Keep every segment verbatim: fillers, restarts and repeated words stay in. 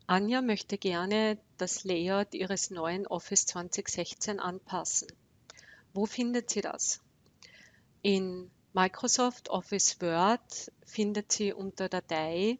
Anja möchte gerne das Layout ihres neuen Office zwanzig sechzehn anpassen. Wo findet sie das? In Microsoft Office Word findet sie unter Datei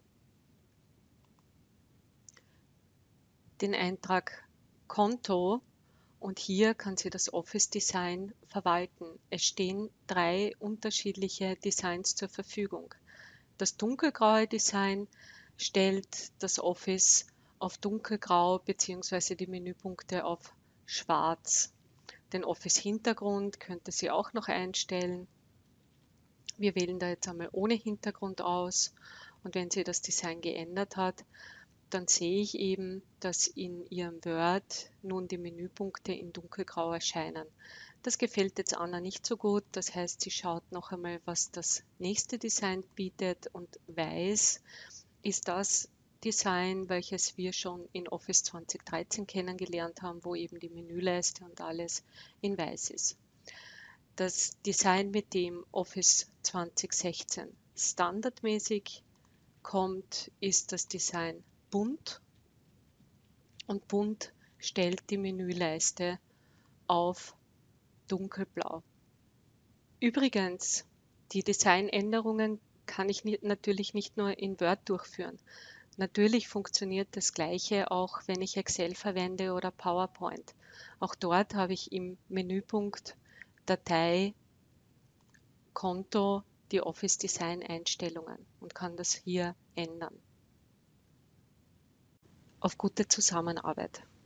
den Eintrag Konto und hier kann sie das Office Design verwalten. Es stehen drei unterschiedliche Designs zur Verfügung. Das dunkelgraue Design stellt das Office auf dunkelgrau bzw. die Menüpunkte auf schwarz. Den Office-Hintergrund könnte sie auch noch einstellen. Wir wählen da jetzt einmal ohne Hintergrund aus und wenn sie das Design geändert hat, dann sehe ich eben, dass in ihrem Word nun die Menüpunkte in dunkelgrau erscheinen. Das gefällt jetzt Anna nicht so gut, das heißt, sie schaut noch einmal, was das nächste Design bietet und weiß ist das Design, welches wir schon in Office zwanzig dreizehn kennengelernt haben, wo eben die Menüleiste und alles in weiß ist. Das Design, mit dem Office zwanzig sechzehn standardmäßig kommt, ist das Design bunt und bunt stellt die Menüleiste auf dunkelblau. Übrigens, die Designänderungen kann ich nicht, natürlich nicht nur in Word durchführen. Natürlich funktioniert das Gleiche auch, wenn ich Excel verwende oder PowerPoint. Auch dort habe ich im Menüpunkt Datei, Konto die Office Design Einstellungen und kann das hier ändern. Auf gute Zusammenarbeit.